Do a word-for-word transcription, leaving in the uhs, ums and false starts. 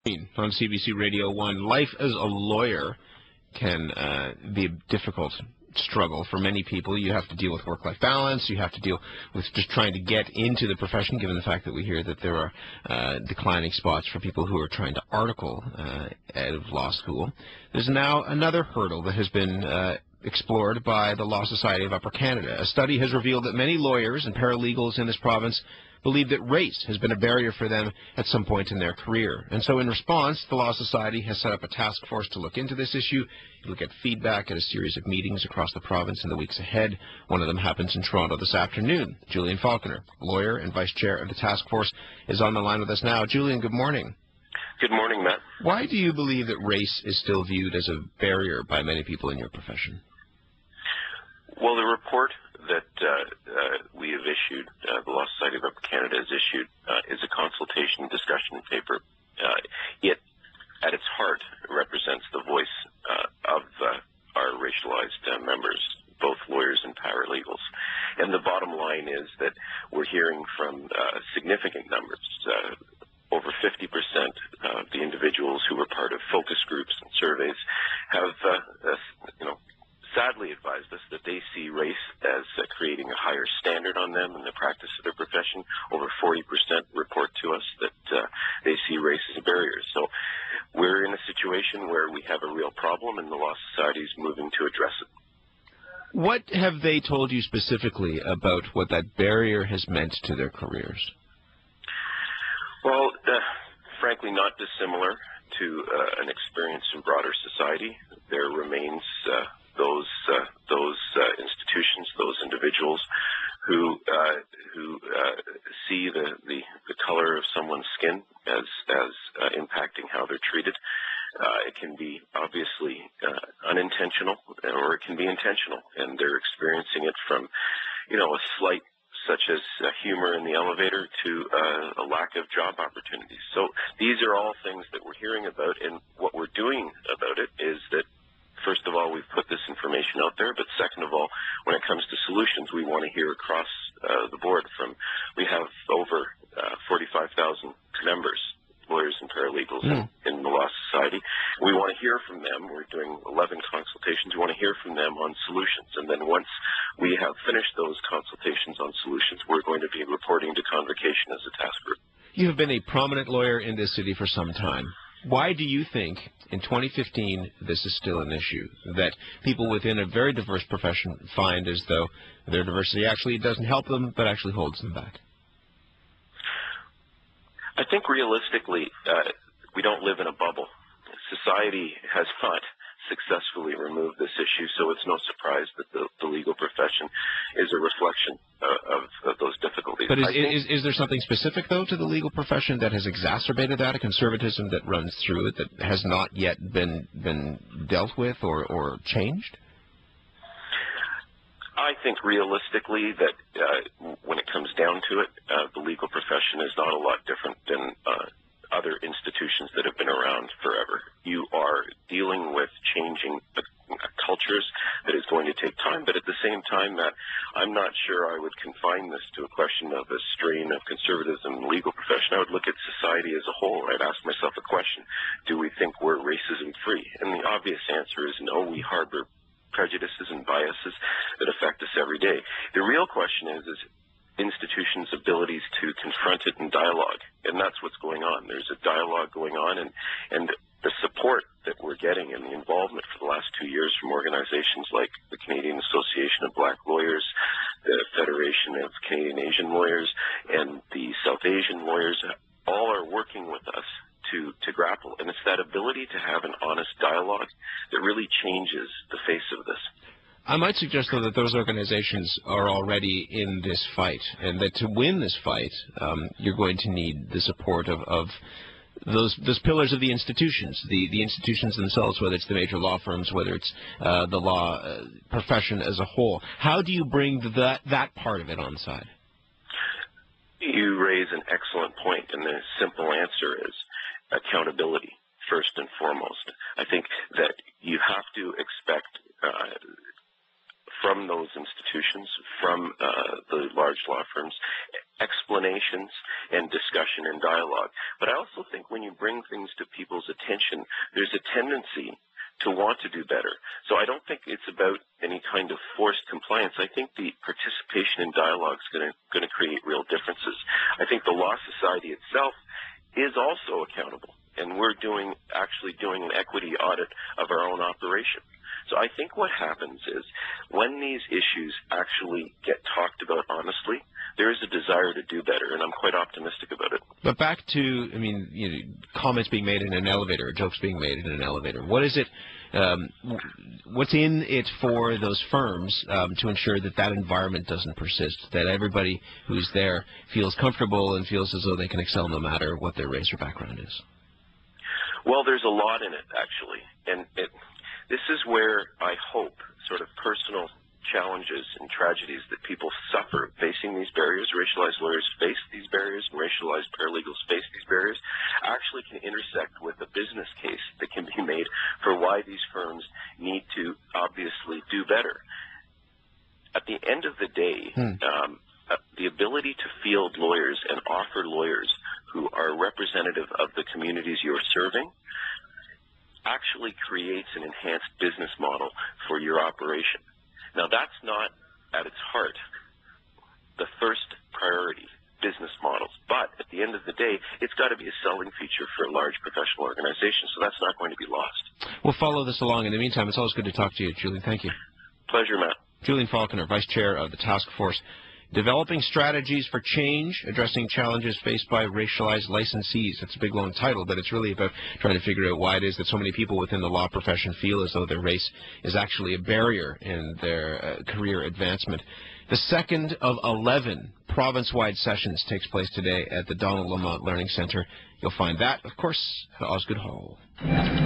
On C B C Radio one, life as a lawyer can uh, be a difficult struggle for many people. You have to deal with work-life balance. You have to deal with just trying to get into the profession, given the fact that we hear that there are uh, declining spots for people who are trying to article uh, out of law school. There's now another hurdle that has been uh, explored by the Law Society of Upper Canada. A study has revealed that many lawyers and paralegals in this province believe that race has been a barrier for them at some point in their career. And so in response, the Law Society has set up a task force to look into this issue. You'll get feedback at a series of meetings across the province in the weeks ahead. One of them happens in Toronto this afternoon. Julian Faulkner, lawyer and vice chair of the task force, is on the line with us now. Julian, good morning. Good morning, Matt. Why do you believe that race is still viewed as a barrier by many people in your profession? Well, the report that uh, uh, we have issued, uh, the Law Society of Upper Canada has issued, uh, is a consultation discussion paper. Uh, it, at its heart, represents the voice uh, of uh, our racialized uh, members, both lawyers and paralegals. And the bottom line is that we're hearing from uh, significant numbers. Uh, over fifty percent of the individuals who were part of focus groups and surveys have, uh, uh, you know, sadly advised us that they see race as uh, creating a higher standard on them in the practice of their profession. Over forty percent report to us that uh, they see race as a barrier. So we're in a situation where we have a real problem, and the Law Society is moving to address it. What have they told you specifically about what that barrier has meant to their careers? Well, uh, frankly, not dissimilar to uh, an experience in broader society. There remains uh, those uh, those uh, institutions, those individuals who uh, who uh, see the, the the color of someone's skin as as uh, impacting how they're treated. Uh, it can be obviously uh, unintentional, or it can be intentional, and they're experiencing it from, you know, a slight such as uh, humor in the elevator to uh, a lack of job opportunities. So these are all things that we're hearing about, and what we're doing about it is that, first of all, we've put this information out there, but second of all, when it comes to solutions, we want to hear across uh, the board from, we have over uh, forty-five thousand members, lawyers and paralegals mm. in, in the Law Society. We want to hear from them. We're doing eleven consultations. We want to hear from them on solutions. And then once we have finished those consultations on solutions, we're going to be reporting to Convocation as a task group. You have been a prominent lawyer in this city for some time. Why do you think in twenty fifteen this is still an issue, that people within a very diverse profession find as though their diversity actually doesn't help them but actually holds them back? I think realistically, uh, we don't live in a bubble. Society has not successfully removed this issue, so it's no surprise that the, the legal profession is a reflection uh, of, of those difficulties. But is, is, is there something specific, though, to the legal profession that has exacerbated that, a conservatism that runs through it that has not yet been, been dealt with or, or changed? I think realistically that uh, when it comes down to it, uh, the legal profession is not a lot different than uh, other institutions that have been around forever. You are dealing with changing uh, cultures that is going to take time, but at the same time, Matt, I'm not sure I would confine this to a question of a strain of conservatism in the legal profession. I would look at society as a whole. I'd ask myself a question: do we think we're racism-free? And the obvious answer is no. We harbor prejudices and biases that affect us every day. The real question is, is institutions' abilities to confront it in dialogue, and that's what's going on. There's a dialogue going on, and, and the support that we're getting and the involvement for the last two years from organizations like the Canadian Association of Black Lawyers, the Federation of Canadian Asian Lawyers, and the South Asian Lawyers, all are working with us to, to grapple. And it's that ability to have an honest dialogue that really changes the face of this. I might suggest, though, that those organizations are already in this fight, and that to win this fight, um, you're going to need the support of, of those those pillars of the institutions, the, the institutions themselves, whether it's the major law firms, whether it's uh, the law uh, profession as a whole. How do you bring that, that part of it on side? You raise an excellent point, and the simple answer is accountability, first and foremost. I think that you have to expect uh, from those institutions, from uh, the large law firms, explanations and discussion and dialogue. But I also think when you bring things to people's attention, there's a tendency to want to do better. So I don't think it's about any kind of forced compliance. I think the participation in dialogue is going to going to create real differences. I think the Law Society itself is also accountable, and we're doing actually doing an equity audit of our own operation. So I think what happens is when these issues actually get talked about honestly, there is a desire to do better, and I'm quite optimistic about it. But back to, I mean, you know, comments being made in an elevator, or jokes being made in an elevator. What is it, um, what's in it for those firms um, to ensure that that environment doesn't persist, that everybody who's there feels comfortable and feels as though they can excel no matter what their race or background is? Well, there's a lot in it, actually, and it, this is where I hope sort of personal challenges and tragedies that people suffer facing these barriers, racialized lawyers face these barriers, and racialized paralegals face these barriers, actually can intersect with a business case that can be made for why these firms need to obviously do better. At the end of the day, hmm. um, uh, the ability to field lawyers and offer lawyers who are representative of the communities you're serving actually creates an enhanced business model for your operation. Now, that's not, at its heart, the first priority, business models. But at the end of the day, it's got to be a selling feature for a large professional organization, so that's not going to be lost. We'll follow this along. In the meantime, it's always good to talk to you, Julian. Thank you. Pleasure, Matt. Julian Falconer, Vice Chair of the Task Force, Developing Strategies for Change, Addressing Challenges Faced by Racialized Licensees. That's a big, long title, but it's really about trying to figure out why it is that so many people within the law profession feel as though their race is actually a barrier in their uh, career advancement. The second of eleven province-wide sessions takes place today at the Donald Lamont Learning Center. You'll find that, of course, at Osgoode Hall.